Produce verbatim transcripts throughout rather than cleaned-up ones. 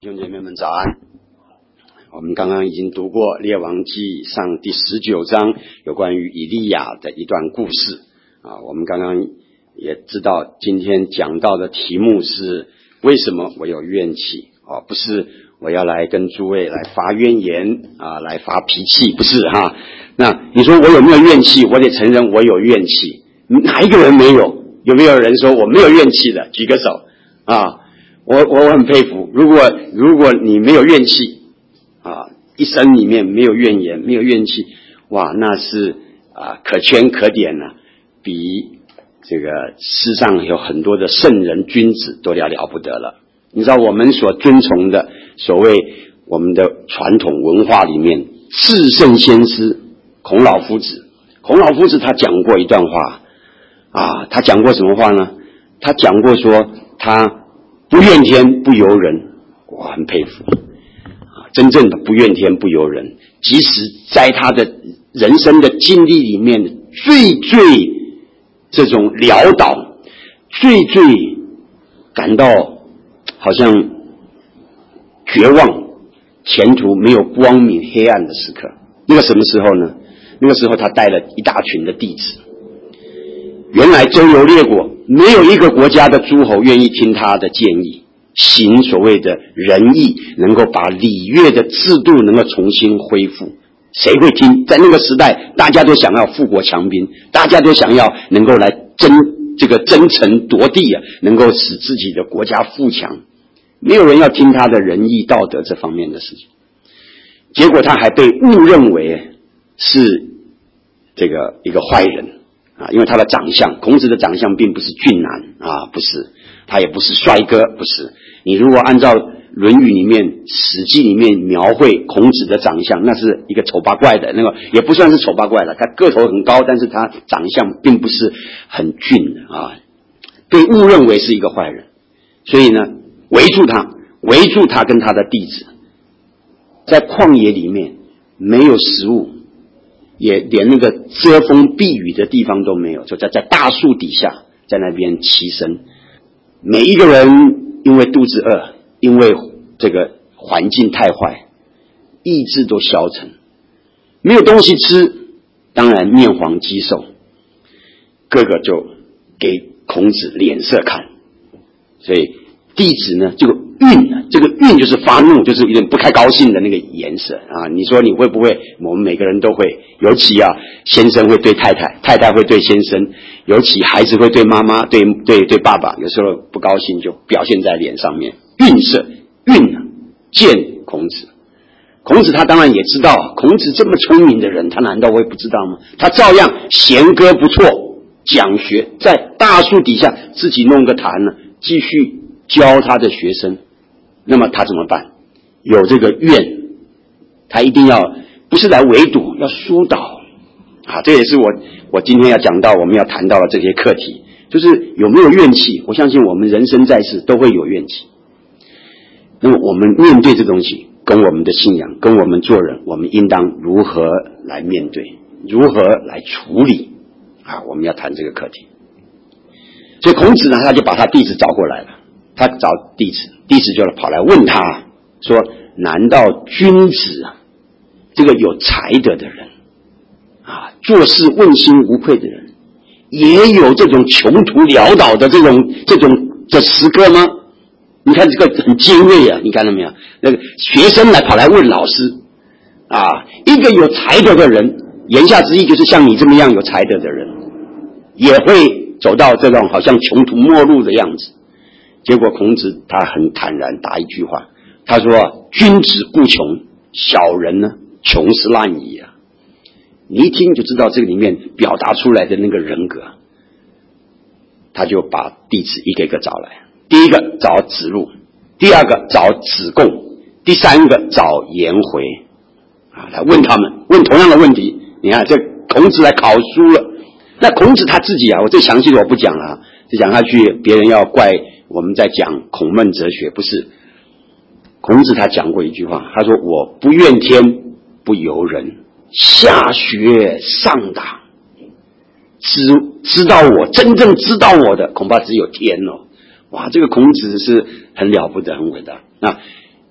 弟兄姐妹们早安。我们刚刚已经读过列王纪上第十九章有关于以利亚的一段故事啊。我们刚刚也知道今天讲到的题目是为什么我有怨气啊，不是我要来跟诸位来发怨言啊，来发脾气，不是哈。那你说我有没有怨气？我得承认我有怨气。哪一个人没有？有没有人说我没有怨气的？举个手啊。我我很佩服，如果如果你没有怨气啊，一生里面没有怨言，没有怨气，哇，那是啊可圈可点啊，比这个世上有很多的圣人君子都要了不得了。你知道我们所尊崇的所谓我们的传统文化里面，至圣先师孔老夫子，孔老夫子他讲过一段话啊，他讲过什么话呢？他讲过说他不怨天不尤人，我很佩服啊！真正的不怨天不尤人，即使在他的人生的经历里面，最最这种潦倒，最最感到好像绝望、前途没有光明、黑暗的时刻，那个什么时候呢？那个时候他带了一大群的弟子。原来周游列国没有一个国家的诸侯愿意听他的建议，行所谓的仁义，能够把礼乐的制度能够重新恢复。谁会听？在那个时代，大家都想要富国强兵，大家都想要能够来争这个争城夺地啊，能够使自己的国家富强。没有人要听他的仁义道德这方面的事情。结果他还被误认为是这个一个坏人。啊，因为他的长相，孔子的长相并不是俊男啊，不是，他也不是帅哥，不是。你如果按照《论语》里面、《史记》里面描绘孔子的长相，那是一个丑八怪的，那个也不算是丑八怪了。他个头很高，但是他长相并不是很俊的啊，被误认为是一个坏人。所以呢，围住他，围住他跟他的弟子，在旷野里面没有食物。也连那个遮风避雨的地方都没有，就在在大树底下，在那边栖身。每一个人因为肚子饿，因为这个环境太坏，意志都消沉，没有东西吃，当然面黄肌瘦，个个就给孔子脸色看。所以弟子呢，这个愠呢，这个愠就是发怒，就是有点不太高兴的那个颜色啊。你说你会不会？我们每个人都会，尤其啊，先生会对太太，太太会对先生，尤其孩子会对妈妈，对对对爸爸，有时候不高兴就表现在脸上面。愠色，愠啊，见孔子。孔子他当然也知道，孔子这么聪明的人，他难道会不知道吗？他照样弦歌不辍，讲学，在大树底下自己弄个坛呢，继续教他的学生。那么他怎么办？有这个怨，他一定要不是来围堵，要疏导啊！这也是我我今天要讲到我们要谈到的这些课题，就是有没有怨气。我相信我们人生在世都会有怨气。那么我们面对这东西，跟我们的信仰，跟我们做人，我们应当如何来面对，如何来处理啊？我们要谈这个课题。所以孔子呢，他就把他弟子找过来了。他找弟子，弟子就跑来问他说：难道君子啊，这个有才德的人啊，做事问心无愧的人，也有这种穷途潦倒的这种这种的时刻吗？你看这个很尖锐啊，你看到没有？那个学生来跑来问老师啊，一个有才德的人，言下之意就是像你这么样有才德的人，也会走到这种好像穷途末路的样子。结果孔子他很坦然答一句话，他说：君子固穷，小人呢，穷是滥矣啊。你一听就知道这个里面表达出来的那个人格。他就把弟子一个一个找来，第一个找子路，第二个找子贡，第三个找颜回啊，来问他们，问同样的问题。你看这孔子来考书了。那孔子他自己啊，我最详细的我不讲了啊，就讲下去别人要怪我们在讲孔孟哲学，不是。孔子他讲过一句话，他说：我不怨天不尤人，下学上达。知知道我真正知道我的恐怕只有天哦。哇，这个孔子是很了不得，很伟大。那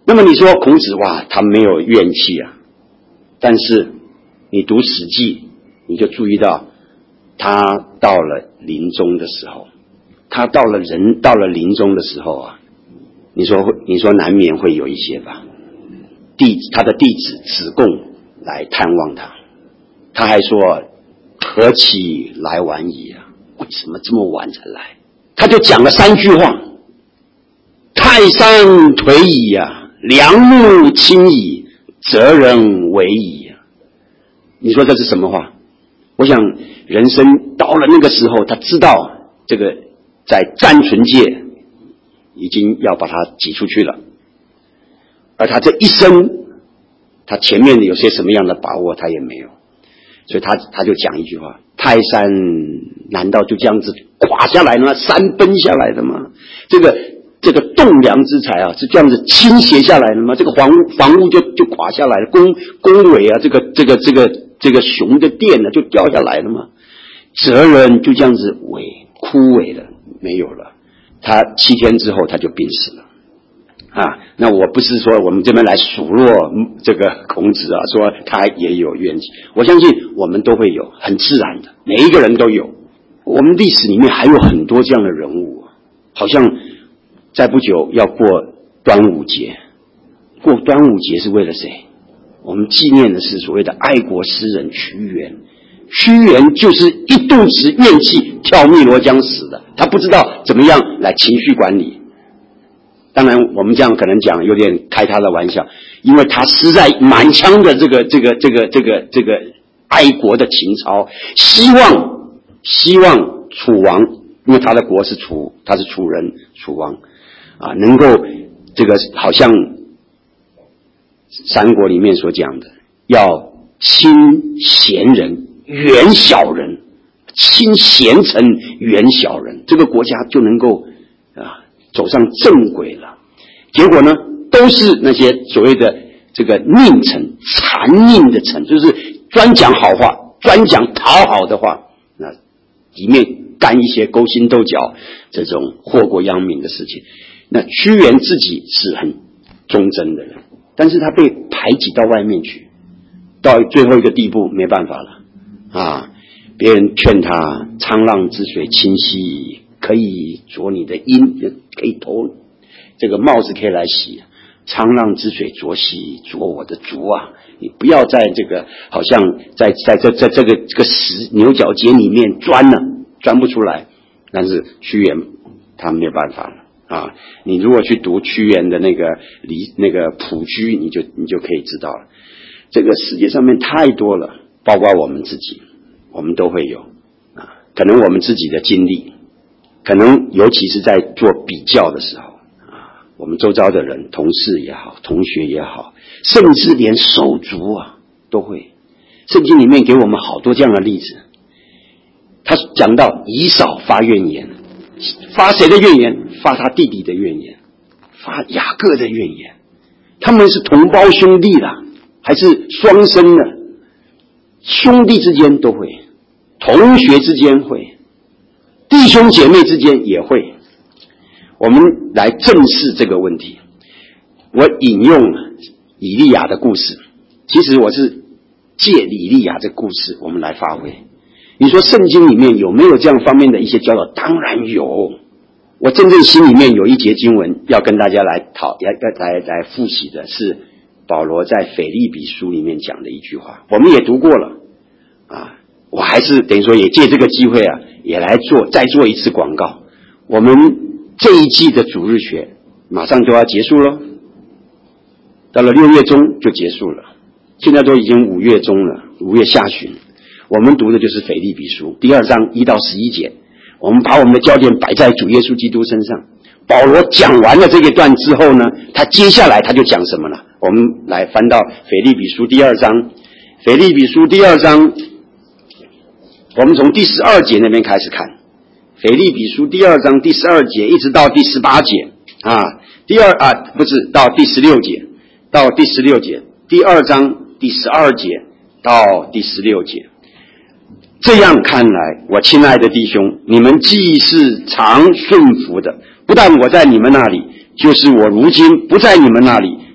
那么你说孔子哇，他没有怨气啊，但是你读《史记》，你就注意到他到了临终的时候，他到了人到了临终的时候啊，你说你说难免会有一些吧，弟他的弟子子贡来探望他，他还说何其来晚矣啊，为什么这么晚才来？他就讲了三句话：泰山颓矣啊，梁木倾矣，哲人为矣啊。你说这是什么话？我想人生到了那个时候，他知道这个在暂存界已经要把他挤出去了，而他这一生他前面有些什么样的把握他也没有，所以他他就讲一句话：泰山难道就这样子垮下来了吗？山崩下来的吗？这个这个栋梁之材啊，是这样子倾斜下来的吗？这个房屋房屋就就垮下来了，宫宫尾啊，这个这个这个这个雄的殿呢、啊、就掉下来了吗？哲人就这样子萎枯萎了，没有了。他七天之后他就病死了。啊，那我不是说我们这边来数落这个孔子啊，说他也有怨气，我相信我们都会有，很自然的，每一个人都有。我们历史里面还有很多这样的人物，好像再不久要过端午节，过端午节是为了谁？我们纪念的是所谓的爱国诗人屈原。屈原就是一肚子怨气跳汨罗江死的，他不知道怎么样来情绪管理。当然我们这样可能讲有点开他的玩笑，因为他实在满腔的这个这个这个这个这个爱国的情操，希望希望楚王，因为他的国是楚，他是楚人，楚王啊，能够这个好像三国里面所讲的，要亲贤人远小人，亲贤臣远小人，这个国家就能够啊走上正轨了。结果呢，都是那些所谓的这个佞臣，残佞的臣，就是专讲好话，专讲讨好的话，那里面干一些勾心斗角这种祸国殃民的事情。那屈原自己是很忠贞的人，但是他被排挤到外面去，到最后一个地步没办法了啊！别人劝他沧浪之水清兮，可以濯你的缨，可以投这个帽子可以来洗，沧浪之水浊兮，濯我的足啊！你不要在这个好像在在这在这个这个石牛角尖里面钻了，钻不出来。但是屈原他没有办法了啊！你如果去读屈原的那个离那个朴居，你就你就可以知道了。这个世界上面太多了，包括我们自己，我们都会有啊。可能我们自己的经历，可能尤其是在做比较的时候啊，我们周遭的人，同事也好，同学也好，甚至连手足啊都会。圣经里面给我们好多这样的例子。他讲到以扫发怨言，发谁的怨言？发他弟弟的怨言，发雅各的怨言。他们是同胞兄弟啦，还是双生的？兄弟之间都会，同学之间会，弟兄姐妹之间也会。我们来正视这个问题。我引用以利亚的故事，其实我是借以利亚这个故事我们来发挥。你说圣经里面有没有这样方面的一些教导？当然有。我真正心里面有一节经文要跟大家来讨来来来复习的，是保罗在腓立比书里面讲的一句话，我们也读过了啊。我还是等于说也借这个机会啊，也来做再做一次广告。我们这一季的主日学马上就要结束了，到了六月中就结束了，现在都已经五月中了，五月下旬。我们读的就是腓立比书第二章一到十一节，我们把我们的焦点摆在主耶稣基督身上。保罗讲完了这一段之后呢，他接下来他就讲什么了？我们来翻到腓立比书第二章，腓立比书第二章，我们从第十二节那边开始看。腓立比书第二章第十二节一直到第十八节啊，第二啊不是到第十六节，到第十六节，第二章第十二节到第十六节。这样看来，我亲爱的弟兄，你们既是常顺服的，不但我在你们那里，就是我如今不在你们那里，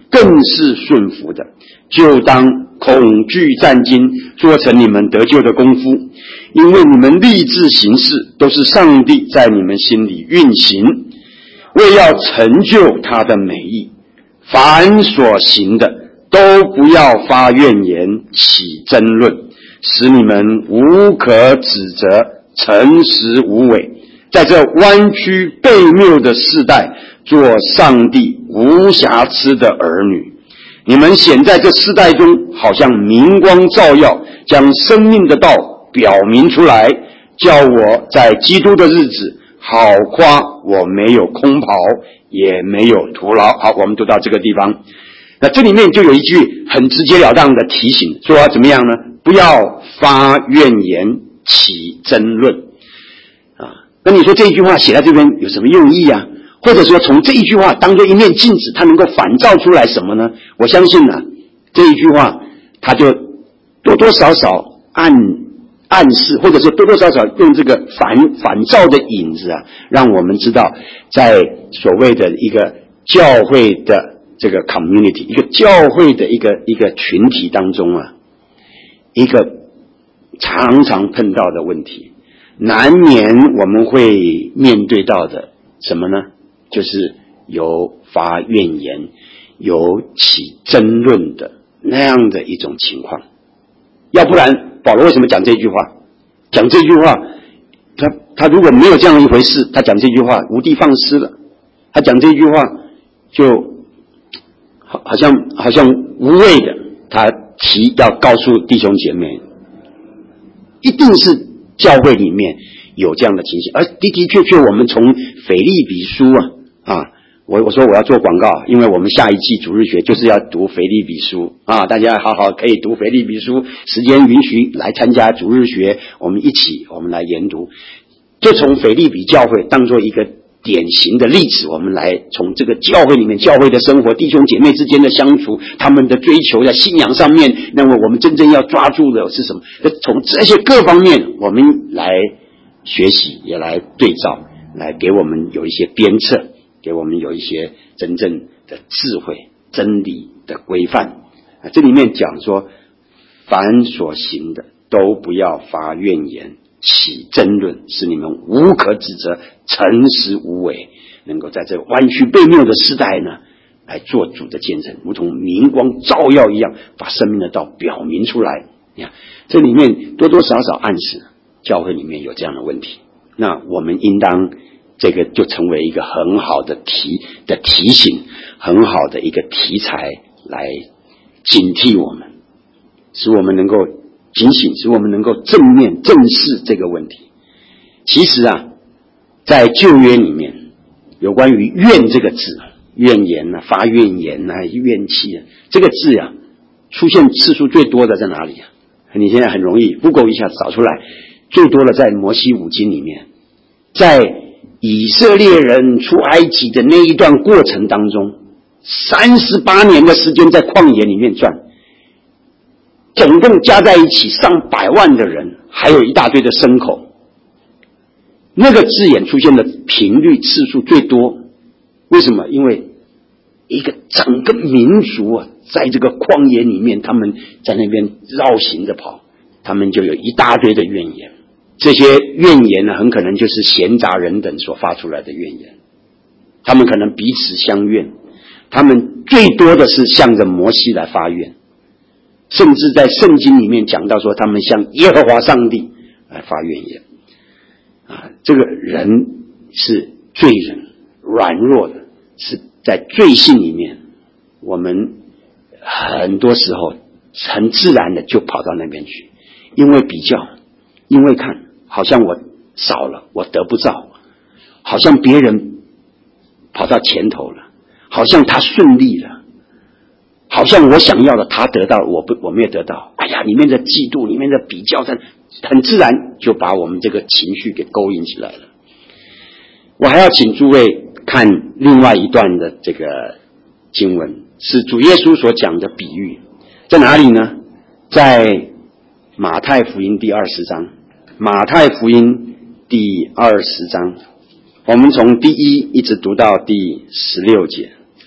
更是顺服的，就当恐惧战惊，做成你们得救的功夫，因为你们立志行事，都是上帝在你们心里运行，为要成就他的美意。凡所行的，都不要发怨言，起争论，使你们无可指责，诚实无伪，在这弯曲悖谬的世代，做上帝无瑕疵的儿女。你们显在这世代中，好像明光照耀，将生命的道表明出来，叫我在基督的日子好夸我没有空跑，也没有徒劳。好，我们读到这个地方，那这里面就有一句很直截了当的提醒，说怎么样呢？不要发怨言，起争论啊。那你说这一句话写在这边有什么用意啊？或者说从这一句话当作一面镜子，它能够反照出来什么呢？我相信啊，这一句话它就多多少少暗暗示，或者是多多少少用这个反反照的影子啊，让我们知道在所谓的一个教会的这个 community， 一个教会的一个一个群体当中啊，一个常常碰到的问题，难免我们会面对到的什么呢？就是有发怨言，有起争论的那样的一种情况。要不然保罗为什么讲这句话？讲这句话，他他如果没有这样一回事，他讲这句话无的放矢了。他讲这句话就好好像好像无谓的，他提要告诉弟兄姐妹，一定是教会里面有这样的情形。而的的确确，我们从腓立比书啊啊，我我说我要做广告，因为我们下一季主日学就是要读腓立比书啊，大家好好可以读腓立比书，时间允许来参加主日学，我们一起我们来研读，就从腓立比教会当做一个典型的例子，我们来从这个教会里面，教会的生活，弟兄姐妹之间的相处，他们的追求在信仰上面，那么我们真正要抓住的是什么？从这些各方面我们来学习，也来对照，来给我们有一些鞭策，给我们有一些真正的智慧、真理的规范啊。这里面讲说，凡所行的，都不要发怨言，起争论，使你们无可指责，诚实无伪，能够在这弯曲悖谬的时代呢，来做主的见证，如同明光照耀一样，把生命的道表明出来。你看，这里面多多少少暗示教会里面有这样的问题，那我们应当这个就成为一个很好的提的提醒，很好的一个题材来警惕我们，使我们能够警醒，使我们能够正面正视这个问题。其实啊，在旧约里面，有关于怨这个字，怨言啊，发怨言啊，怨气啊，这个字啊，出现次数最多的在哪里啊？你现在很容易 Google 一下找出来，最多的在摩西五经里面，在以色列人出埃及的那一段过程当中，三十八年的时间在旷野里面转，总共加在一起上百万的人，还有一大堆的牲口，那个字眼出现的频率次数最多。为什么？因为一个整个民族啊，在这个旷野里面，他们在那边绕行着跑，他们就有一大堆的怨言。这些怨言呢，很可能就是闲杂人等所发出来的怨言，他们可能彼此相怨，他们最多的是向着摩西来发怨，甚至在圣经里面讲到说，他们向耶和华上帝来发怨言啊。这个人是罪人，软弱的，是在罪性里面，我们很多时候很自然的就跑到那边去，因为比较，因为看好像我少了，我得不到，好像别人跑到前头了，好像他顺利了，好像我想要的他得到，我不我没有得到。哎呀，里面的嫉妒，里面的比较，很自然就把我们这个情绪给勾引起来了。我还要请诸位看另外一段的这个经文，是主耶稣所讲的比喻，在哪里呢？在马太福音第二十章，马太福音第二十章，我们从第一一直读到第十六节。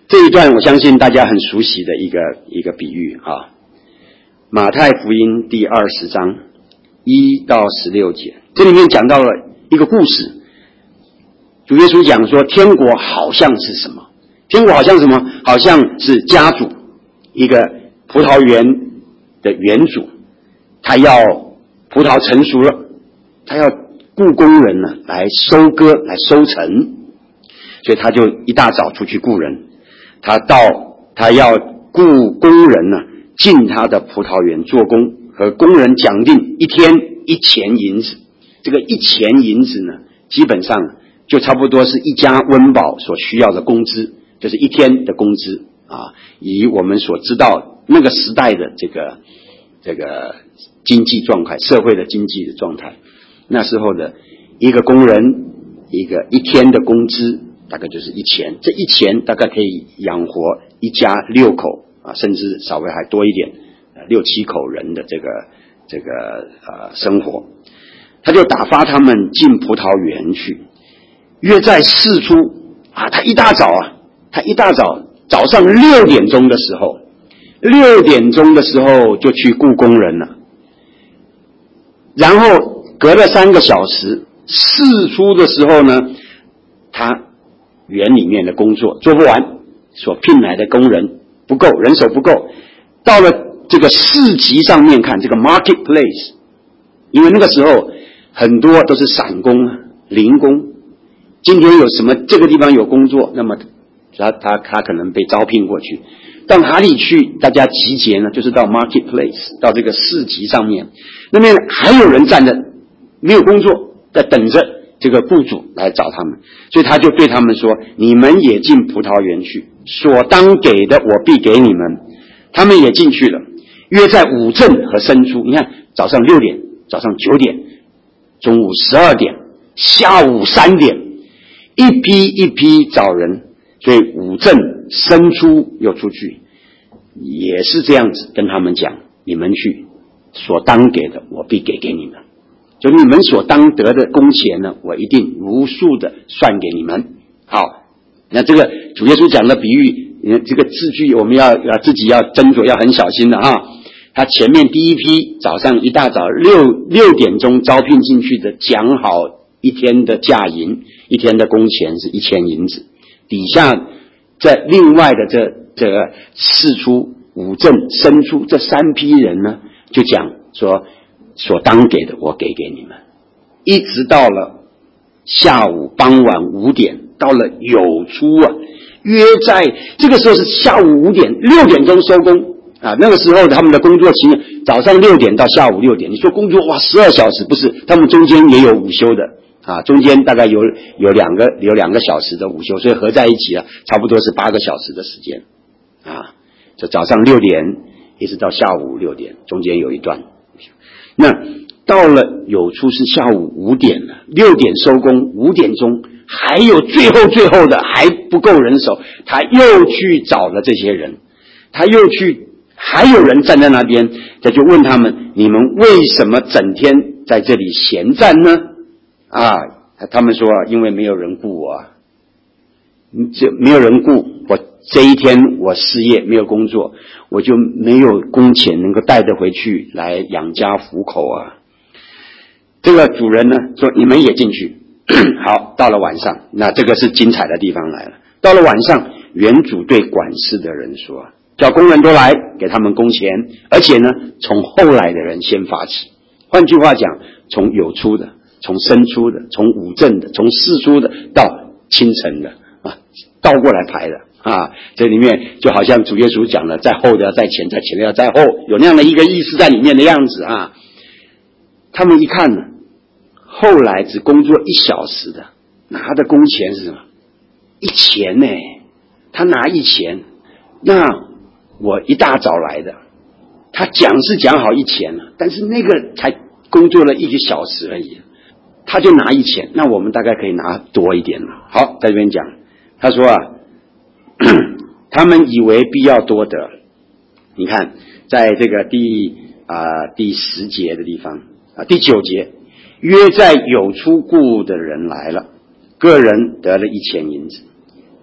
这一段我相信大家很熟悉的一个一个比喻啊，马太福音第二十章一到十六节，这里面讲到了一个故事。主耶稣讲说，天国好像是什么？天国好像什么？好像是家主，一个葡萄园的园主，他要葡萄成熟了，他要雇工人呢来收割，来收成，所以他就一大早出去雇人。他到他要雇工人呢进他的葡萄园做工，和工人讲定一天一钱银子。这个一钱银子呢，基本上就差不多是一家温饱所需要的工资，就是一天的工资啊。以我们所知道那个时代的这个这个经济状态，社会的经济的状态，那时候的一个工人一个一天的工资大概就是一钱，这一钱大概可以养活一家六口啊，甚至稍微还多一点，六七口人的这个这个呃生活。他就打发他们进葡萄园去，约在巳初啊，他一大早啊，他一大早早上六点钟的时候，六点钟的时候就去雇工人了，然后隔了三个小时，巳初的时候呢，他园里面的工作做不完，所聘来的工人不够，人手不够，到了这个市集上面看这个 marketplace， 因为那个时候很多都是散工零工，今天有什么这个地方有工作，那么他他他可能被招聘过去，到哪里去大家集结呢？就是到 marketplace， 到这个市集上面，那边还有人站着没有工作，在等着这个雇主来找他们，所以他就对他们说，你们也进葡萄园去，所当给的我必给你们。他们也进去了，约在午正和申初，你看早上六点，早上九点，中午十二点，下午三点，一批一批找人，所以午正申初又出去，也是这样子跟他们讲，你们去，所当给的我必给给你们，就你们所当得的工钱呢，我一定如数的算给你们。好，那这个主耶稣讲的比喻，这个字句我们要要自己要斟酌，要很小心的啊。他前面第一批早上一大早六六点钟招聘进去的，讲好一天的价银，一天的工钱是一千银子。底下这另外的这这个巳初、午正、申初这三批人呢，就讲说所当给的我给给你们，一直到了下午傍晚五点，到了酉初啊，约在这个时候是下午五点，六点钟收工啊。那个时候他们的工作期早上六点到下午六点，你说工作哇十二小时，不是，他们中间也有午休的啊，中间大概有有两个有两个小时的午休，所以合在一起啊，差不多是八个小时的时间啊。就早上六点一直到下午六点，中间有一段。那到了酉初是下午五点了，六点收工，五点钟还有最后最后的还不够人手，他又去找了这些人，他又去还有人站在那边，他就问他们，你们为什么整天在这里闲站呢？啊，他们说因为没有人雇我啊，这没有人雇我，这一天我失业没有工作，我就没有工钱能够带得回去来养家糊口啊。这个主人呢说你们也进去。好，到了晚上，那这个是精彩的地方来了。到了晚上，园主对管事的人说，叫工人都来给他们工钱，而且呢从后来的人先发起。换句话讲，从酉初的，从申初的，从午正的，从巳初的到清晨的啊，倒过来排的啊。这里面就好像主耶稣讲了，在后的要在前，在前的要在后，有那样的一个意思在里面的样子啊。他们一看呢，后来只工作一小时的，拿的工钱是什么？一钱呢？他拿一钱，那我一大早来的，他讲是讲好一钱了，但是那个才工作了一个小时而已，他就拿一钱，那我们大概可以拿多一点了。好，在这边讲，他说啊，他们以为必要多得，你看，在这个第啊、呃、第十节的地方啊，第九节。约在酉初雇的人来了，个人得了一千银子。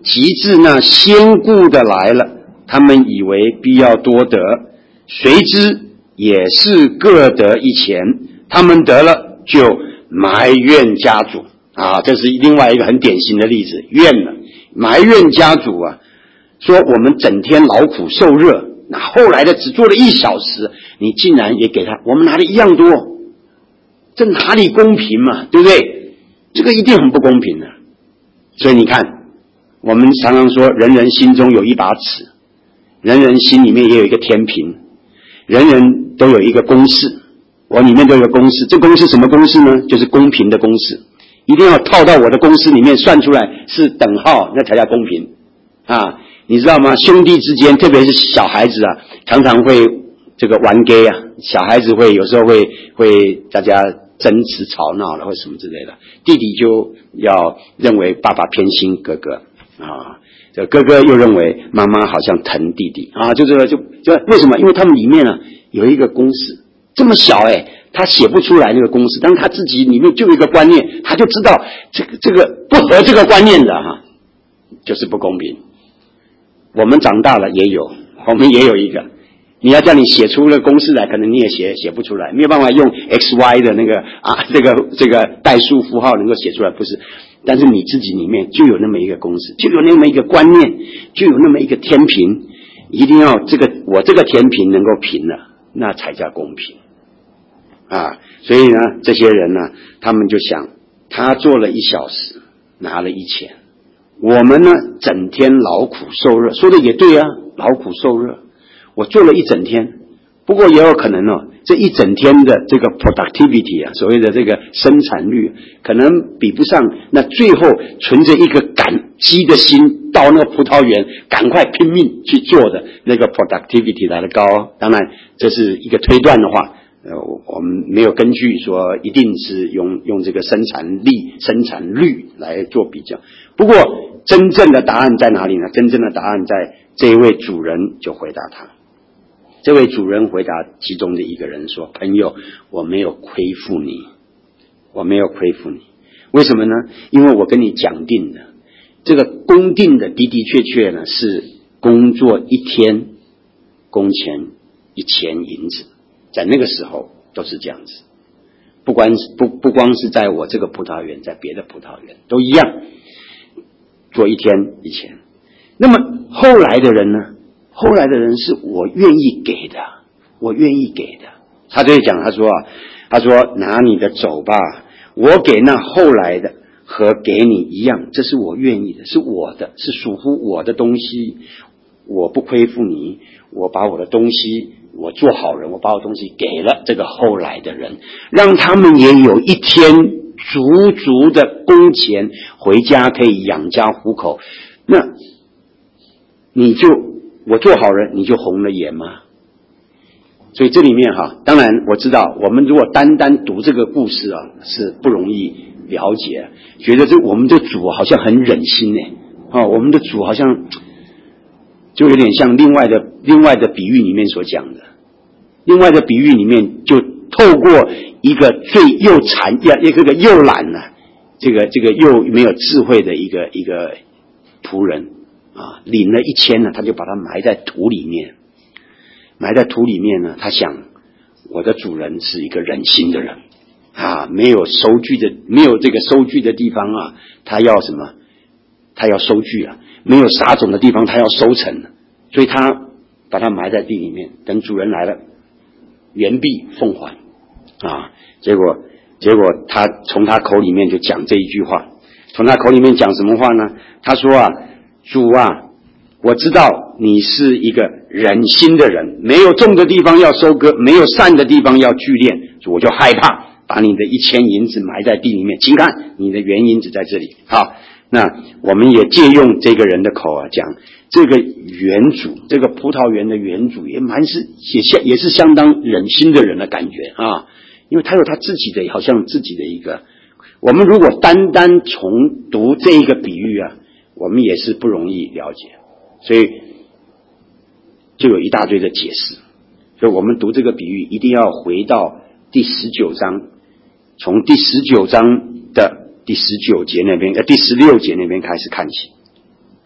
及至那先故的来了，他们以为必要多得，谁知也是各得一钱，他们得了就埋怨家主啊，这是另外一个很典型的例子，怨了，埋怨家主啊，说我们整天劳苦受热，那后来的只做了一小时，你竟然也给他，我们拿的一样多，这哪里公平嘛，对不对？这个一定很不公平的。所以你看，我们常常说人人心中有一把尺，人人心里面也有一个天平，人人都有一个公式，我里面都有一个公式，这公式什么公式呢？就是公平的公式，一定要套到我的公式里面，算出来是等号，那才叫公平啊！你知道吗？兄弟之间，特别是小孩子啊，常常会这个玩 gay 啊，小孩子会有时候会会大家争执吵闹了或什么之类的，弟弟就要认为爸爸偏心哥哥啊，这哥哥又认为妈妈好像疼弟弟啊，就这个就就为什么？因为他们里面啊有一个公式，这么小哎，他写不出来那个公式，但是他自己里面就有一个观念，他就知道这个这个不合这个观念的哈、啊，就是不公平。我们长大了也有，我们也有一个。你要叫你写出了公式来，可能你也写写不出来，没有办法用 X Y 的那个啊，这个这个代数符号能够写出来，不是？但是你自己里面就有那么一个公式，就有那么一个观念，就有那么一个天平，一定要这个我这个天平能够平了，那才叫公平啊！所以呢，这些人呢，他们就想，他做了一小时，拿了一钱，我们呢，整天劳苦受热，说的也对啊，劳苦受热。我做了一整天，不过也有可能哦，这一整天的这个 productivity 啊，所谓的这个生产率，可能比不上那最后存着一个感激的心到那个葡萄园赶快拼命去做的那个 productivity 来的高。当然，这是一个推断的话，呃，我们没有根据说一定是用用这个生产力、生产率来做比较。不过，真正的答案在哪里呢？真正的答案在这一位主人就回答他。这位主人回答其中的一个人说：“朋友，我没有亏负你，我没有亏负你。为什么呢？因为我跟你讲定的，这个公定的的的确确呢是工作一天工钱一钱银子，在那个时候都是这样子。不光不不光是在我这个葡萄园，在别的葡萄园都一样，做一天一钱。那么后来的人呢？”后来的人是我愿意给的，我愿意给的。他就讲，他说啊，他说拿你的走吧，我给那后来的和给你一样，这是我愿意的，是我的，是属乎我的东西，我不亏负你，我把我的东西，我做好人，我把我东西给了这个后来的人，让他们也有一天足足的工钱，回家可以养家糊口。那你就我做好人，你就红了眼吗？所以这里面哈，当然我知道，我们如果单单读这个故事啊，是不容易了解，觉得这我们的主好像很忍心呢，啊，我们的主好像就有点像另外的另外的比喻里面所讲的，另外的比喻里面就透过一个最又残呀，一个又懒呢、啊，这个这个又没有智慧的一个一个仆人。啊，领了一千呢，他就把它埋在土里面，埋在土里面呢。他想，我的主人是一个忍心的人啊，没有收据的，没有这个收据的地方啊，他要什么？他要收据啊，没有撒种的地方，他要收成，所以他把它埋在地里面，等主人来了，原币奉还啊。结果，结果他从他口里面就讲这一句话，从他口里面讲什么话呢？他说啊。主啊，我知道你是一个忍心的人，没有种的地方要收割，没有善的地方要聚敛，我就害怕把你的一千银子埋在地里面。请看，你的原银子在这里。好，那我们也借用这个人的口啊，讲这个园主，这个葡萄园的园主也蛮是也相也是相当忍心的人的感觉啊，因为他有他自己的好像自己的一个。我们如果单单重读这一个比喻啊。我们也是不容易了解，所以就有一大堆的解释。所以我们读这个比喻一定要回到第十九章，从第十九章的第十九节那边呃第十六节那边开始看起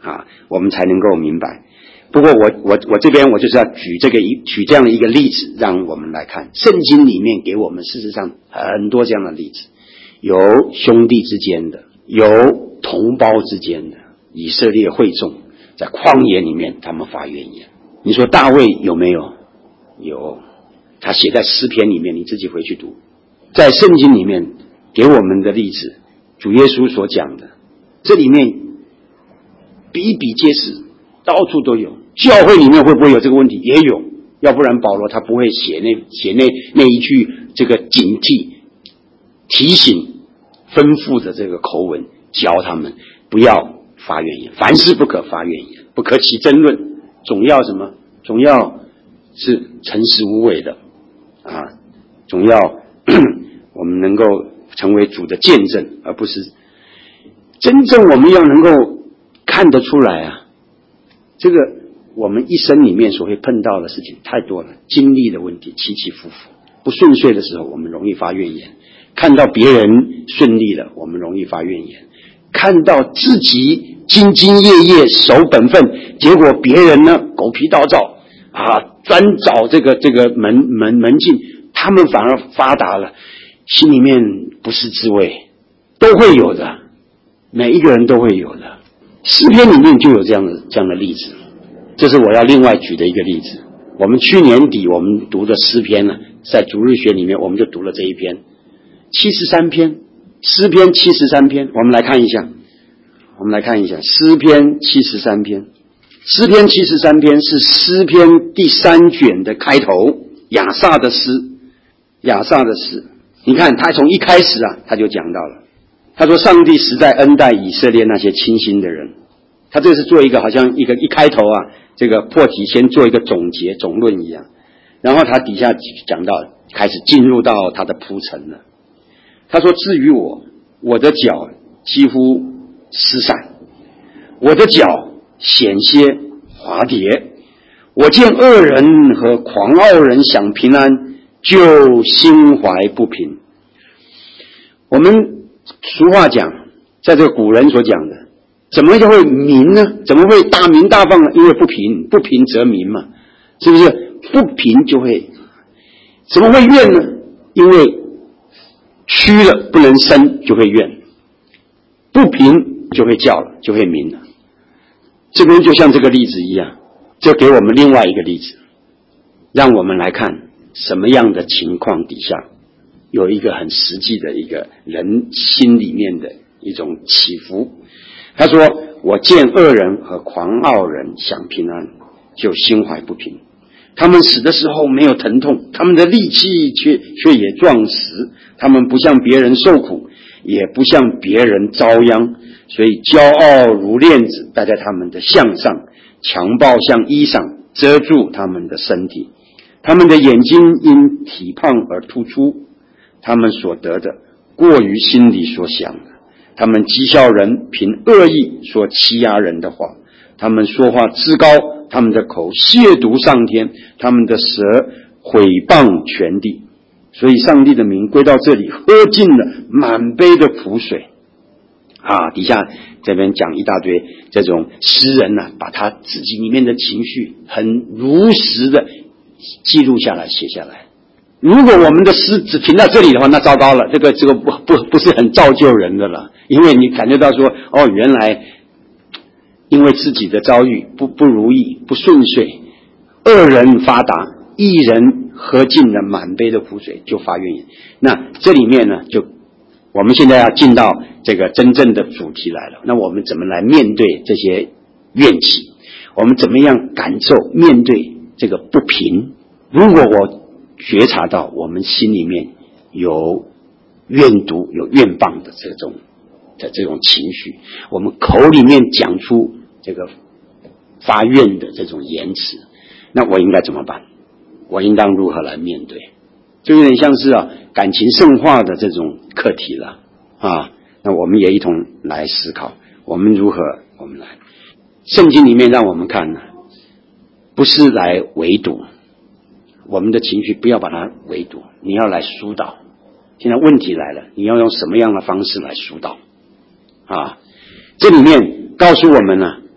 啊，我们才能够明白。不过我我我这边我就是要举这个一举这样的一个例子，让我们来看圣经里面给我们事实上很多这样的例子，有兄弟之间的，有同胞之间的，以色列会众在旷野里面他们发怨言。你说大卫有没有？有，他写在诗篇里面，你自己回去读。在圣经里面给我们的例子，主耶稣所讲的，这里面比比皆是，到处都有。教会里面会不会有这个问题？也有，要不然保罗他不会写那写那那一句这个警惕、提醒、吩咐的这个口吻，教他们不要发怨言，凡事不可发怨言，不可起争论，总要什么？总要是诚实无伪的啊，总要我们能够成为主的见证，而不是真正我们要能够看得出来啊，这个我们一生里面所会碰到的事情太多了，经历的问题起起伏伏，不顺遂的时候我们容易发怨言，看到别人顺利了我们容易发怨言，看到自己兢兢业业守本分，结果别人呢狗皮倒灶啊，专找这个这个门门门径，他们反而发达了，心里面不是滋味，都会有的，每一个人都会有的。诗篇里面就有这样的这样的例子，这是我要另外举的一个例子。我们去年底我们读的诗篇呢，在主日学里面我们就读了这一篇七十三篇，诗篇七十三篇，我们来看一下，我们来看一下诗篇七十三篇。诗篇七十三篇是诗篇第三卷的开头，亚萨的诗，亚萨的诗。你看他从一开始啊他就讲到了，他说上帝实在恩待以色列那些清心的人。他这是做一个好像一个一开头啊，这个破题先做一个总结总论一样，然后他底下讲到开始进入到他的铺陈了。他说至于我，我的脚几乎失散，我的脚险些滑跌，我见恶人和狂傲人享平安，就心怀不平。我们俗话讲，在这个古人所讲的，怎么就会民呢？怎么会大民大放呢？因为不平，不平则民嘛，是不是？不平就会，怎么会怨呢？因为虚了不能伸，就会怨；不平就会叫了，就会民了。这边就像这个例子一样，就给我们另外一个例子，让我们来看什么样的情况底下有一个很实际的一个人心里面的一种起伏。他说我见恶人和狂傲人享平安，就心怀不平。他们死的时候没有疼痛，他们的力气却却也壮实，他们不向别人受苦，也不向别人遭殃，所以骄傲如链子戴在他们的项上，强暴像衣裳遮住他们的身体。他们的眼睛因体胖而突出，他们所得的过于心里所想的。他们讥笑人，凭恶意说欺压人的话，他们说话自高，他们的口亵渎上天，他们的舌毁谤全地。所以上帝的名归到这里，喝尽了满杯的苦水啊！底下这边讲一大堆这种诗人呢、啊，把他自己里面的情绪很如实的记录下来写下来。如果我们的诗只停到这里的话，那糟糕了，这个这个不不不是很造就人的了，因为你感觉到说，哦，原来因为自己的遭遇不不如意、不顺遂，恶人发达，义人喝尽了满杯的苦水，就发怨言。那这里面呢，就我们现在要进到这个真正的主题来了。那我们怎么来面对这些怨气？我们怎么样感受面对这个不平？如果我觉察到我们心里面有怨毒、有怨谤的这种的这种情绪，我们口里面讲出这个发怨的这种言辞，那我应该怎么办？我应当如何来面对？就有点像是啊感情圣化的这种课题了啊。那我们也一同来思考，我们如何我们来。圣经里面让我们看呢，不是来围堵我们的情绪，不要把它围堵，你要来疏导。现在问题来了，你要用什么样的方式来疏导啊？这里面告诉我们呢，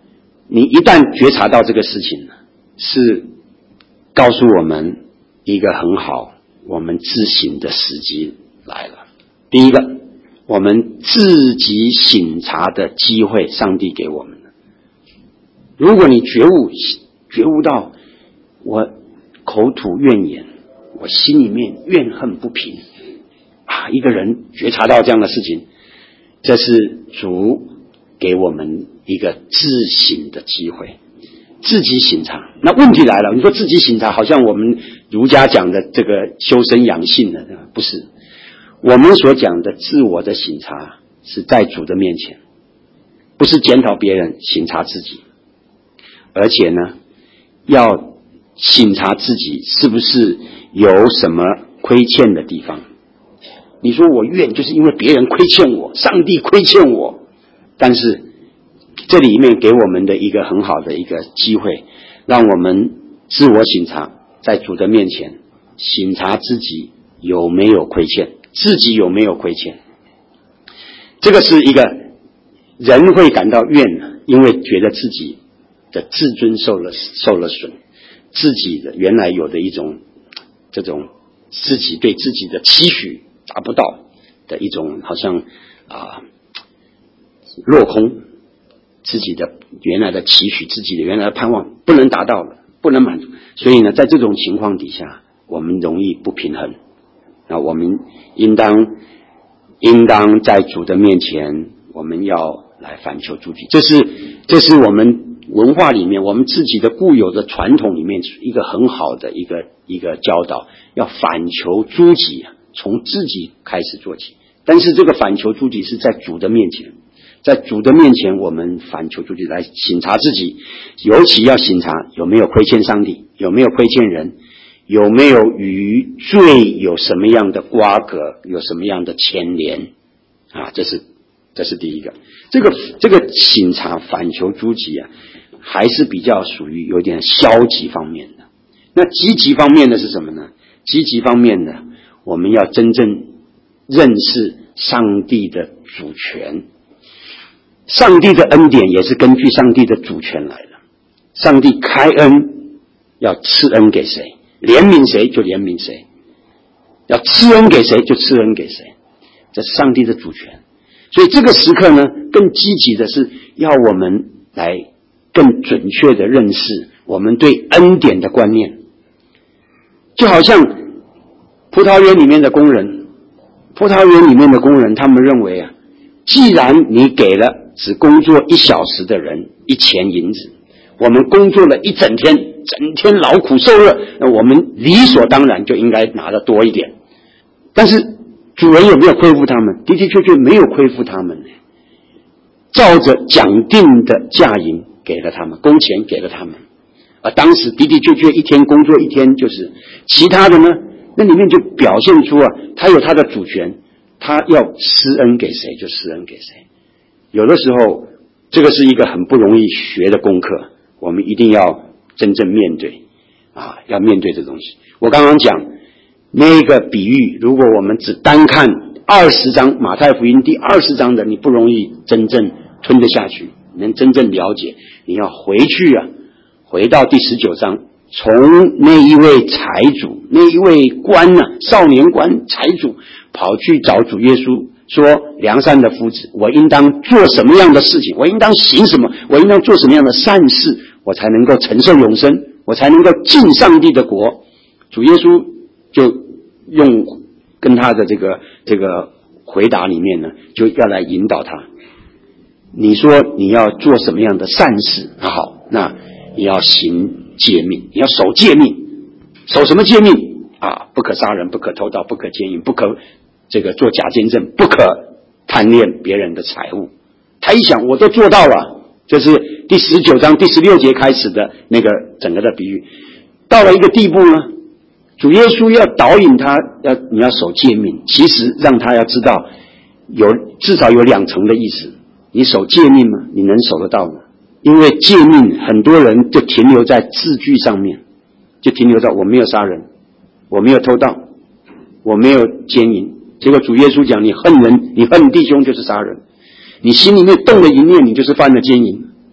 你一旦觉察到这个事情，是告诉我们一个很好我们自省的时机来了。第一个，我们自己省察的机会，上帝给我们了。如果你觉悟觉悟到我口吐怨言，我心里面怨恨不平啊，一个人觉察到这样的事情，这是主给我们一个自省的机会，自己省察。那问题来了，你说自己省察好像我们儒家讲的这个修身养性的，不是。我们所讲的自我的省察是在主的面前，不是检讨别人，省察自己。而且呢，要省察自己是不是有什么亏欠的地方。你说我怨就是因为别人亏欠我，上帝亏欠我，但是这里面给我们的一个很好的一个机会，让我们自我省察，在主的面前省察自己有没有亏欠，自己有没有亏欠。这个是一个人会感到怨，因为觉得自己的自尊受了受了损，自己的原来有的一种这种自己对自己的期许达不到的一种好像啊落空，自己的原来的期许，自己的原来的盼望不能达到了，不能满足。所以呢，在这种情况底下，我们容易不平衡。那我们应当应当在主的面前，我们要来反求诸己。这是这是我们文化里面，我们自己的固有的传统里面一个很好的一个一个教导，要反求诸己，从自己开始做起。但是这个反求诸己是在主的面前，在主的面前我们反求诸己，来省察自己，尤其要省察有没有亏欠上帝，有没有亏欠人，有没有与罪有什么样的瓜葛，有什么样的牵连啊？这是这是第一个。这个这个省察反求诸己啊，还是比较属于有点消极方面的。那积极方面的是什么呢？积极方面的，我们要真正认识上帝的主权。上帝的恩典也是根据上帝的主权来的。上帝开恩要赐恩给谁，怜悯谁就怜悯谁，要赐恩给谁就赐恩给谁，这是上帝的主权。所以这个时刻呢，更积极的是要我们来更准确的认识我们对恩典的观念。就好像葡萄园里面的工人，葡萄园里面的工人他们认为啊，既然你给了只工作一小时的人一钱银子，我们工作了一整天，整天劳苦受热，那我们理所当然就应该拿得多一点。但是主人有没有亏负他们？的的确确没有亏负他们，照着讲定的价银给了他们，工钱给了他们。而当时的的确确一天工作一天，就是其他的呢，那里面就表现出啊，他有他的主权，他要施恩给谁就施恩给谁。有的时候这个是一个很不容易学的功课，我们一定要真正面对啊，要面对这东西。我刚刚讲那个比喻，如果我们只单看二十章马太福音第二十章的，你不容易真正吞得下去，能真正了解。你要回去啊，回到第十九章，从那一位财主，那一位官啊，少年官财主跑去找主耶稣，说良善的夫子，我应当做什么样的事情，我应当行什么，我应当做什么样的善事，我才能够承受永生，我才能够进上帝的国。主耶稣就用跟他的这个这个回答里面呢，就要来引导他。你说你要做什么样的善事，好，那你要行诫命，你要守诫命。守什么诫命啊？不可杀人，不可偷盗，不可奸淫，不可这个做假见证，不可贪恋别人的财物。他一想，我都做到了，这是第十九章第十六节开始的那个整个的比喻。到了一个地步呢，主耶稣要导引他，要你要守诫命，其实让他要知道有至少有两层的意思。你守诫命吗？你能守得到吗？因为诫命很多人就停留在字句上面，就停留在我没有杀人，我没有偷盗，我没有奸淫。结果主耶稣讲，你恨人，你恨弟兄就是杀人，你心里面动了一念，你就是犯了奸淫。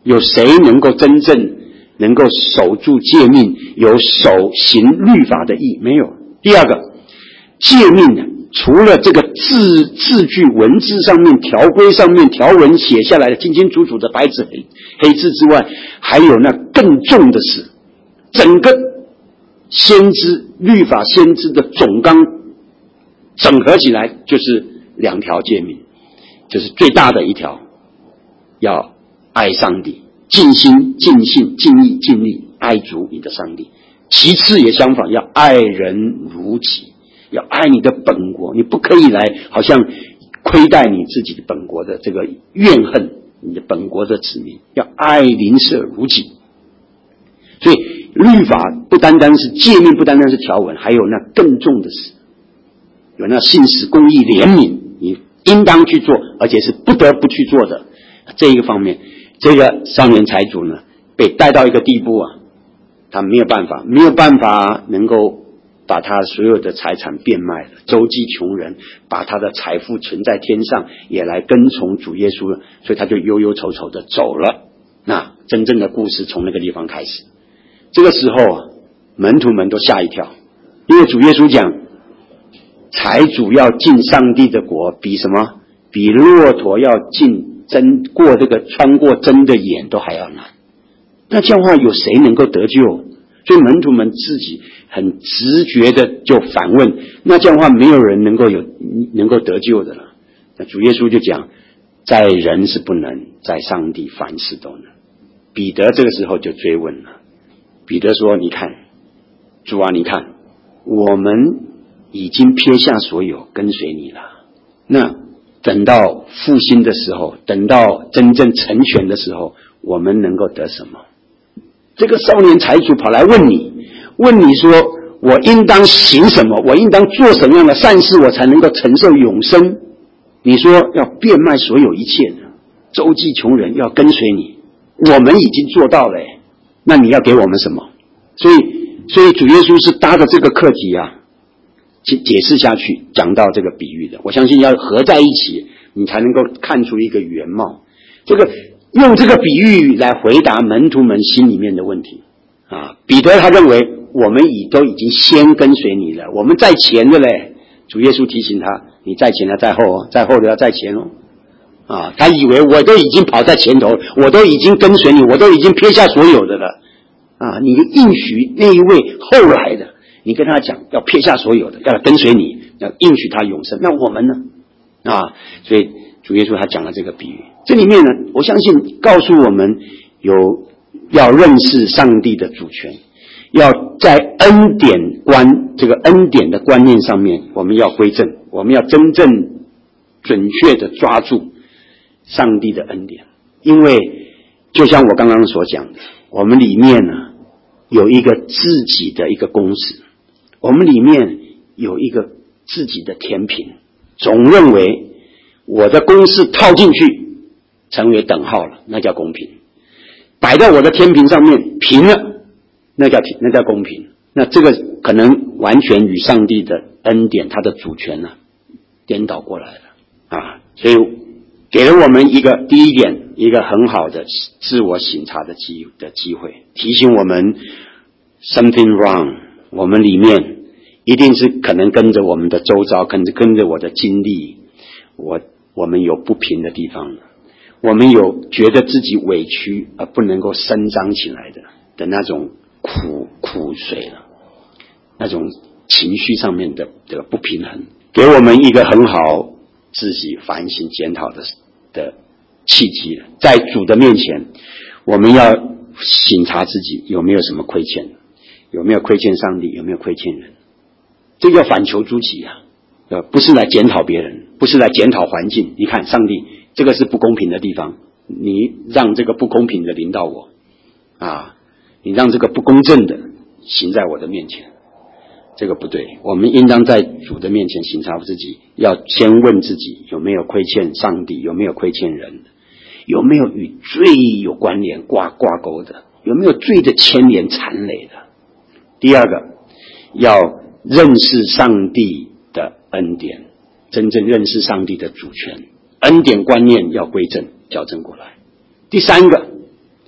有谁能够真正能够守住诫命，有守行律法的义？没有。第二个，诫命呢，除了这个字字句文字上面条规上面条文写下来的清清楚楚的白纸黑黑字之外，还有那更重的是，整个先知律法先知的总纲整合起来就是两条诫命，就是最大的一条，要爱上帝，尽心尽性尽意尽力爱主你的上帝。其次也相反，要爱人如己，要爱你的本国，你不可以来好像亏待你自己的本国的这个怨恨你的本国的子民，要爱邻舍如己。所以律法不单单是诫命，不单单是条文，还有那更重的是有那信实公义怜悯，你应当去做，而且是不得不去做的这一个方面。这个少年财主呢，被带到一个地步啊，他没有办法没有办法能够把他所有的财产变卖了，周济穷人，把他的财富存在天上，也来跟从主耶稣了，所以他就忧忧愁愁的走了。那真正的故事从那个地方开始。这个时候啊，门徒们都吓一跳，因为主耶稣讲，财主要进上帝的国，比什么？比骆驼要进针过这个穿过针的眼都还要难。那这样的话，有谁能够得救？所以门徒们自己很直觉的就反问，那这样的话，没有人能够有能够得救的了。那主耶稣就讲，在人是不能，在上帝凡事都能。彼得这个时候就追问了，彼得说，你看，主啊，你看，我们已经撇下所有跟随你了，那等到复兴的时候，等到真正成全的时候，我们能够得什么？这个少年财主跑来问你，问你说，我应当行什么？我应当做什么样的善事，我才能够承受永生？你说要变卖所有一切的，周济穷人，要跟随你，我们已经做到了，那你要给我们什么？所以，所以主耶稣是搭着这个课题啊，去解释下去，讲到这个比喻的。我相信要合在一起，你才能够看出一个原貌。这个用这个比喻来回答门徒们心里面的问题啊。彼得他认为我们已都已经先跟随你了，我们在前的嘞。主耶稣提醒他，你在前的在后哦，在后的要在前哦。啊，他以为我都已经跑在前头，我都已经跟随你，我都已经撇下所有的了啊！你应许那一位后来的，你跟他讲要撇下所有的，要跟随你，要应许他永生。那我们呢？啊，所以主耶稣他讲了这个比喻，这里面呢，我相信告诉我们有要认识上帝的主权，要在恩典观这个恩典的观念上面，我们要归正，我们要真正准确的抓住上帝的恩典。因为就像我刚刚所讲的，我们里面呢有一个自己的一个公式，我们里面有一个自己的天平，总认为我的公式套进去成为等号了，那叫公平；摆在我的天平上面平了，那叫那叫公平。那这个可能完全与上帝的恩典他的主权呢、啊、颠倒过来了啊！所以给了我们一个第一点，一个很好的自我省察的机的机会，提醒我们 something wrong， 我们里面一定是可能跟着我们的周遭，跟着跟着我的经历，我我们有不平的地方，我们有觉得自己委屈而不能够伸张起来的的那种苦苦水了，那种情绪上面的的不平衡，给我们一个很好自己反省检讨的的契机。在主的面前，我们要省察自己有没有什么亏欠，有没有亏欠上帝，有没有亏欠人，这叫反求诸己啊！呃，不是来检讨别人，不是来检讨环境。你看，上帝这个是不公平的地方，你让这个不公平的临到我啊，你让这个不公正的行在我的面前，这个不对。我们应当在主的面前省察自己，要先问自己有没有亏欠上帝，有没有亏欠人，有没有与罪有关联挂挂钩的，有没有罪的牵连缠累的。第二个，要认识上帝的恩典，真正认识上帝的主权，恩典观念要归正校正过来。第三个，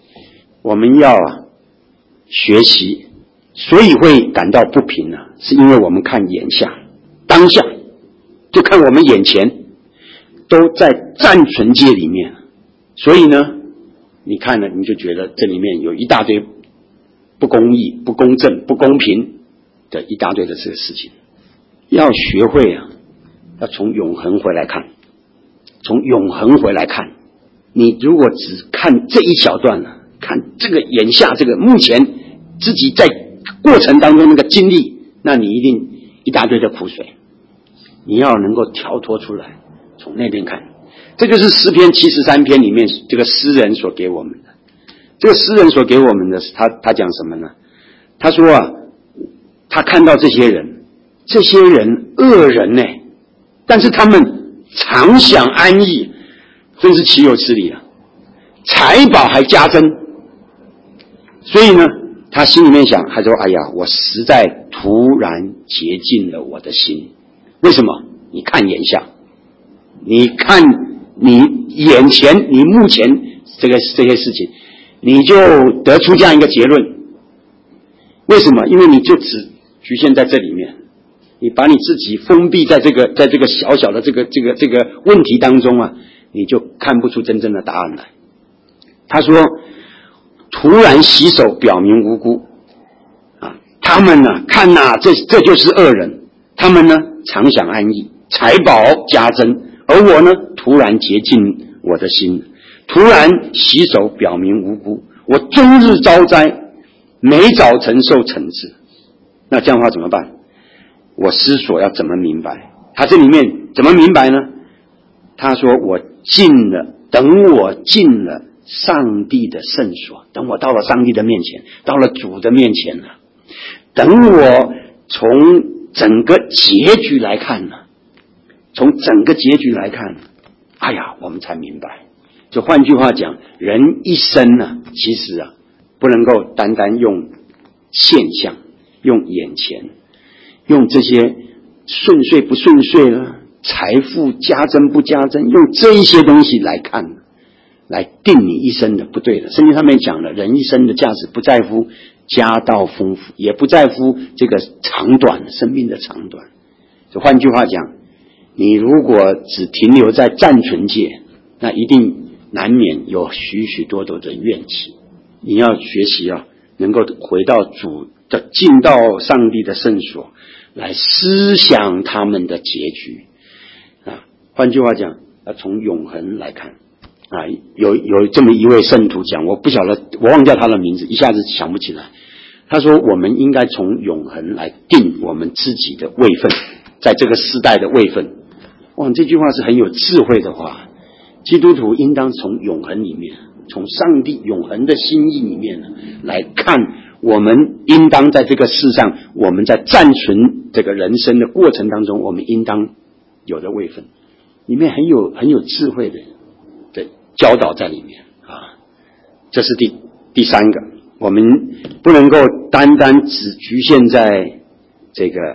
我们要啊学习，所以会感到不平啊，是因为我们看眼下当下，就看我们眼前都在暂存界里面，所以呢你看了你就觉得这里面有一大堆不公义、不公正、不公平的一大堆的这个事情。要学会啊，要从永恒回来看，从永恒回来看。你如果只看这一小段了，看这个眼下这个目前自己在过程当中那个经历，那你一定一大堆的苦水。你要能够跳脱出来，从那边看。这就是诗篇七十三篇里面这个诗人所给我们的。这个诗人所给我们的，他他讲什么呢？他说啊，他看到这些人，这些人恶人呢，但是他们常享安逸，真是岂有此理啊！财宝还加增，所以呢，他心里面想，他说：“哎呀，我实在突然洁净了我的心。为什么？你看眼下，你看你眼前，你目前这个这些事情，你就得出这样一个结论。为什么？因为你就只局限在这里面。”你把你自己封闭在这个在这个小小的这个这个这个问题当中啊，你就看不出真正的答案来。他说突然洗手表明无辜啊，他们呢看呐、啊、这这就是恶人，他们呢常享安逸，财宝加增，而我呢突然洁净我的心，突然洗手表明无辜，我终日遭灾，每早晨受惩治。那这样的话怎么办？我思索要怎么明白，他这里面怎么明白呢？他说我进了，等我进了上帝的圣所，等我到了上帝的面前，到了主的面前了，等我从整个结局来看呢，从整个结局来看，哎呀，我们才明白。就换句话讲，人一生呢，其实啊，不能够单单用现象，用眼前，用这些顺遂不顺遂了，财富加增不加增，用这一些东西来看，来定你一生的，不对的。圣经上面讲了，人一生的价值不在乎家道丰富，也不在乎这个长短，生命的长短。就换句话讲，你如果只停留在暂存界，那一定难免有许许多多的怨气。你要学习啊，能够回到主的，进到上帝的圣所，来思想他们的结局啊。换句话讲，要从永恒来看啊。有有这么一位圣徒讲，我不晓得，我忘掉他的名字，一下子想不起来。他说，我们应该从永恒来定我们自己的位分，在这个时代的位分。哇，这句话是很有智慧的话。基督徒应当从永恒里面，从上帝永恒的心意里面来看，我们应当在这个世上，我们在暂存这个人生的过程当中，我们应当有的位分，里面很有很有智慧的的教导在里面啊。这是第第三个，我们不能够单单只局限在这个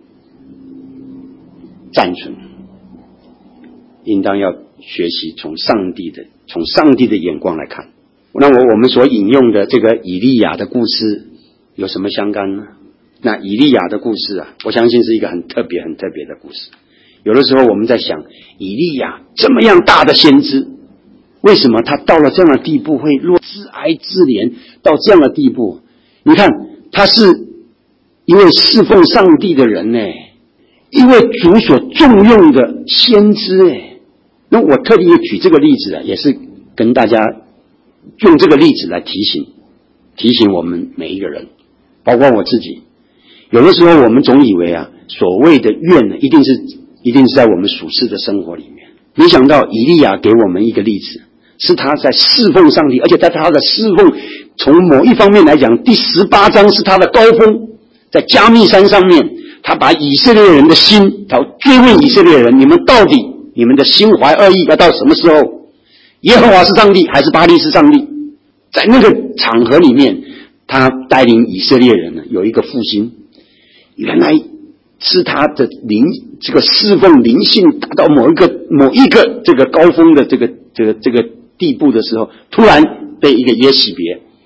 暂存，应当要学习从上帝的从上帝的眼光来看。那我我们所引用的这个以利亚的故事有什么相干呢？那以利亚的故事啊，我相信是一个很特别很特别的故事。有的时候我们在想，以利亚这么样大的先知，为什么他到了这样的地步会落自哀自怜到这样的地步？你看，他是一位侍奉上帝的人呢，一位主所重用的先知哎。那我特地举这个例子啊，也是跟大家用这个例子来提醒提醒我们每一个人，包括我自己。有的时候我们总以为啊，所谓的怨呢，一定是一定是在我们属世的生活里面。没想到以利亚给我们一个例子，是他在侍奉上帝，而且在他的侍奉，从某一方面来讲，第十八章是他的高峰，在加密山上面，他把以色列人的心，他追问以色列人，你们到底你们的心怀恶意要到什么时候？耶和华是上帝还是巴力是上帝？在那个场合里面，他带领以色列人呢有一个复兴，原来是他的灵这个侍奉灵性达到某一个某一个这个高峰的这个这个这个地步的时候，突然被一个耶洗别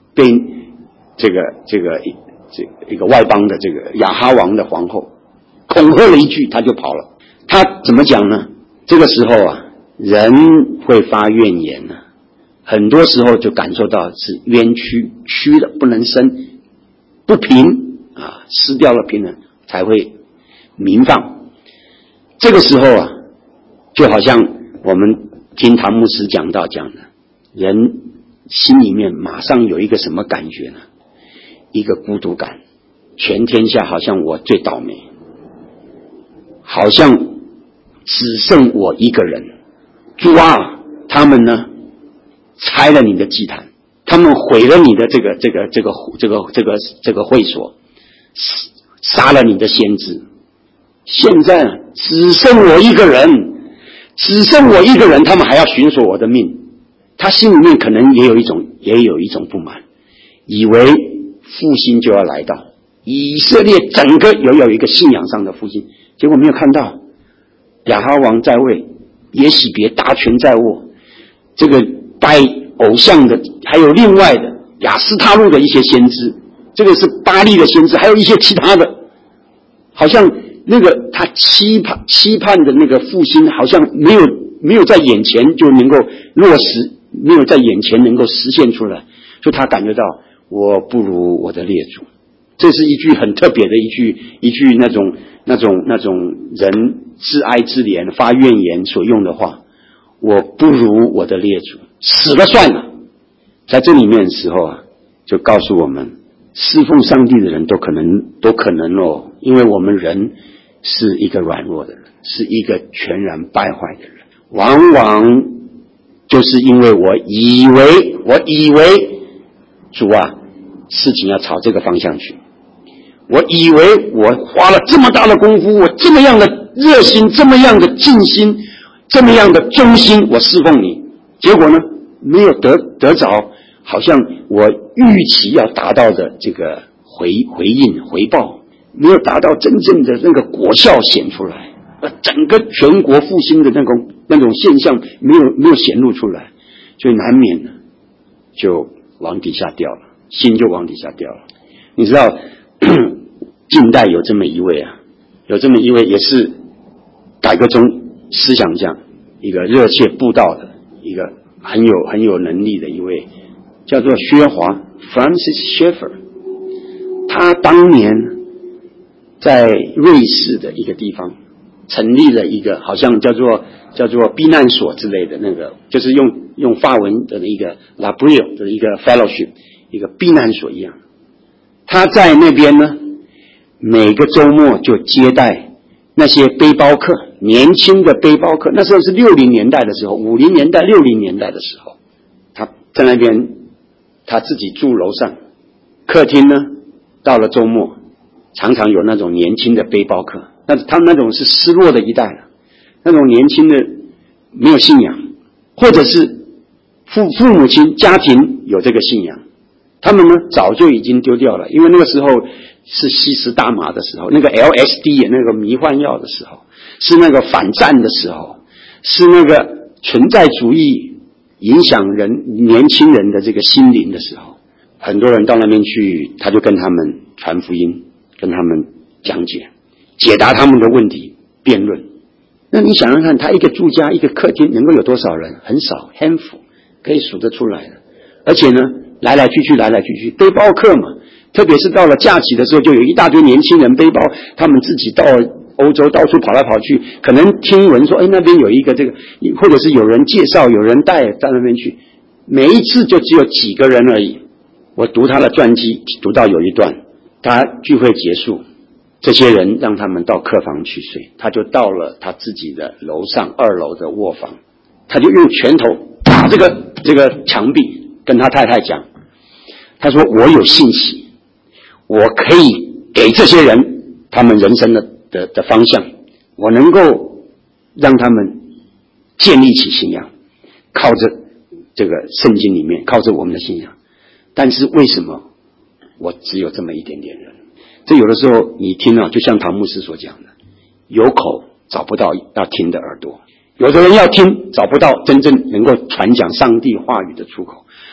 被这个这个这个一个外邦的这个亚哈王的皇后恐吓了一句，他就跑了。他怎么讲呢？这个时候啊，人会发怨言呢、啊，很多时候就感受到是冤屈，屈的不能伸，不平啊，失掉了平衡才会鸣放。这个时候啊，就好像我们听唐牧师讲到讲的，人心里面马上有一个什么感觉呢？一个孤独感，全天下好像我最倒霉，好像只剩我一个人。主啊，他们呢拆了你的祭坛，他们毁了你的这个这个这个这个这个这个会所，杀了你的先知，现在只剩我一个人，只剩我一个人，他们还要寻索我的命。他心里面可能也有一种也有一种不满，以为复兴就要来到，以色列整个有有一个信仰上的复兴，结果没有看到。亚哈王在位，耶洗别大权在握，这个拜偶像的还有另外的亚斯他路的一些先知，这个是巴力的先知，还有一些其他的，好像那个他期盼期盼的那个复兴好像没有没有在眼前就能够落实，没有在眼前能够实现出来，所以他感觉到我不如我的列祖。这是一句很特别的一句一句那种那种那种人自哀自怜发怨言所用的话，我不如我的列祖，死了算了。在这里面的时候啊，就告诉我们侍奉上帝的人都可能都可能哦，因为我们人是一个软弱的人，是一个全然败坏的人，往往就是因为我以为我以为主啊事情要朝这个方向去，我以为我花了这么大的功夫，我这么样的热心，这么样的尽心，这么样的忠心，我侍奉你，结果呢没有得得着好像我预期要达到的这个回回应回报，没有达到真正的那个果效显出来，整个全国复兴的那种那种现象没有没有显露出来，所以难免呢就往底下掉了，心就往底下掉了。你知道近代有这么一位啊，有这么一位也是改革中思想家，一个热切布道的一个很有很有能力的一位，叫做薛华 Francis Schaeffer。 他当年在瑞士的一个地方成立了一个好像叫做叫做避难所之类的，那个就是用用法文的一个 La Brie 的一个 fellowship， 一个避难所一样。他在那边呢每个周末就接待那些背包客，年轻的背包客，那时候是六零年代的时候，五零年代六零年代的时候，他在那边他自己住楼上，客厅呢到了周末常常有那种年轻的背包客，那他们那种是失落的一代了，那种年轻的没有信仰，或者是父父母亲家庭有这个信仰，他们呢早就已经丢掉了，因为那个时候是吸食大麻的时候，那个 L S D 那个迷幻药的时候，是那个反战的时候，是那个存在主义影响人年轻人的这个心灵的时候，很多人到那边去，他就跟他们传福音，跟他们讲解，解答他们的问题，辩论。那你想想看，他一个住家一个客厅能够有多少人？很少 handful 可以数得出来的，而且呢来来去去来来去去，背包客嘛，特别是到了假期的时候，就有一大堆年轻人背包，他们自己到欧洲到处跑来跑去，可能听闻说哎那边有一个这个，或者是有人介绍有人带到那边去，每一次就只有几个人而已。我读他的传记读到有一段，他聚会结束，这些人让他们到客房去睡，他就到了他自己的楼上二楼的卧房，他就用拳头打这个这个墙壁，跟他太太讲，他说我有信息，我可以给这些人他们人生的的的方向，我能够让他们建立起信仰，靠着这个圣经里面，靠着我们的信仰。但是为什么我只有这么一点点人？这有的时候你听啊，就像唐牧师所讲的，有口找不到要听的耳朵，有的人要听找不到真正能够传讲上帝话语的出口，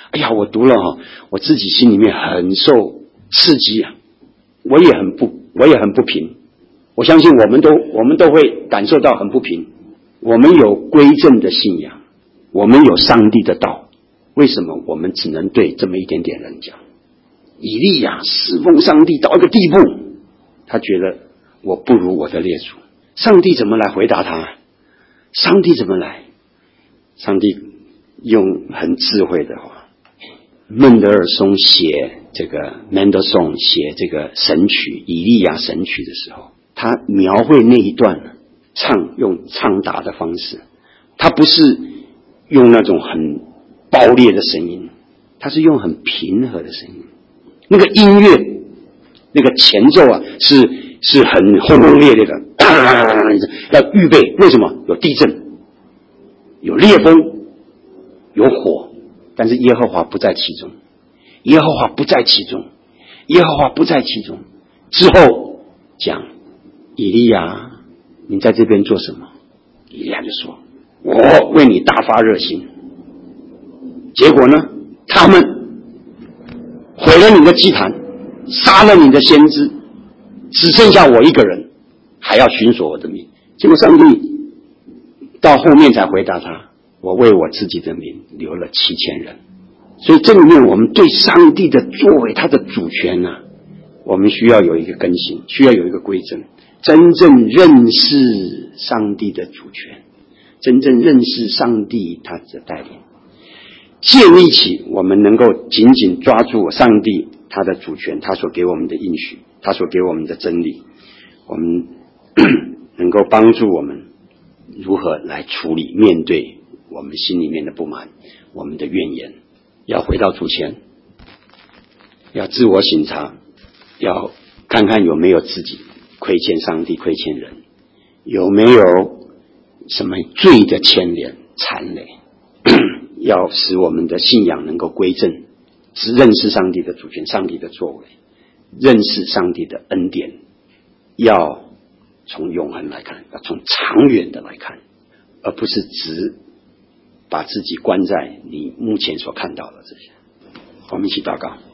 哎呀，我读了哈，我自己心里面很受刺激啊，我也很不，我也很不平。我相信我们都，我们都会感受到很不平。我们有归正的信仰，我们有上帝的道，为什么我们只能对这么一点点人讲？以利亚侍奉上帝到一个地步，他觉得我不如我的列祖。上帝怎么来回答他？上帝怎么来？上帝用很智慧的话，孟德尔松写这个 Mendelssohn 写这个神曲以利亚神曲的时候，他描绘那一段唱用唱答的方式，他不是用那种很爆裂的声音，他是用很平和的声音。那个音乐那个前奏啊是是很轰轰烈烈的，要预备，为什么？有地震，有烈风，有火，但是耶和华不在其中，耶和华不在其中，耶和华不在其中。之后讲以利亚，你在这边做什么？以利亚就说，我为你大发热心。结果呢，他们毁了你的祭坛，杀了你的先知，只剩下我一个人，还要寻索我的名。结果上帝到后面才回答他，我为我自己的名留了七千人。所以这里面我们对上帝的作为，他的主权啊，我们需要有一个更新，需要有一个归正，真正认识上帝的主权，真正认识上帝他的带领，建立起我们能够紧紧抓住上帝他的主权，他所给我们的应许，他所给我们的真理，我们能够帮助我们如何来处理面对我们心里面的不满，我们的怨言。要回到主前，要自我省察，要看看有没有自己亏欠上帝，亏欠人，有没有什么罪的牵连缠累，要使我们的信仰能够归正，只认识上帝的主权，上帝的作为，认识上帝的恩典，要从永恒来看，要从长远的来看，而不是只把自己关在你目前所看到的这些。我们一起祷告。